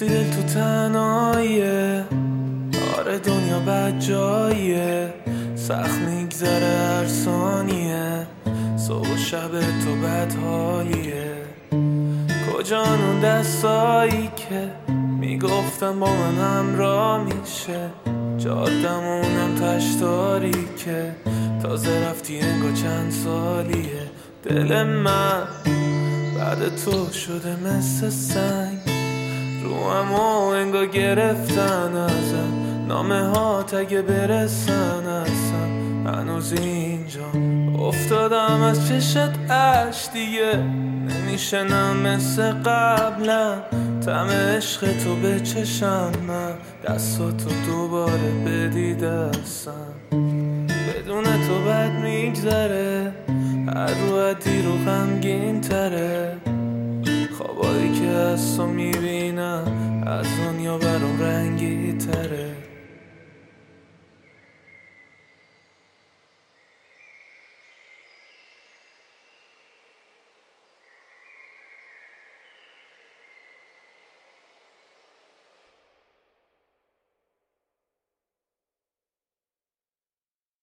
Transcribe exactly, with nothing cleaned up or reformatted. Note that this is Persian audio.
گفتی دل تو تنهاییه، آره دنیا بد جاییه، سخت میگذره هر ثانیه، صبح و شب تو بد حالیه. کجان اون دستایی که میگفتم با من همراه میشه، جادمونم تشتاری که تازه رفتی انگار چند سالیه. دل من بعد تو شده مثل سنگ، رو همو انگار گرفتن ازم، نامه ها تگه برسن ازم. هنوز اینجا افتادم از چشت اش، دیگه نمیشنم مثل قبلم، طعم عشق تو به چشم من، دستاتو دوباره بدی دستم. بدون تو بد میگذره، هر رو دیر و غمگین تره، خوابایی که از تو میبینم از دنیا برام رنگی تره.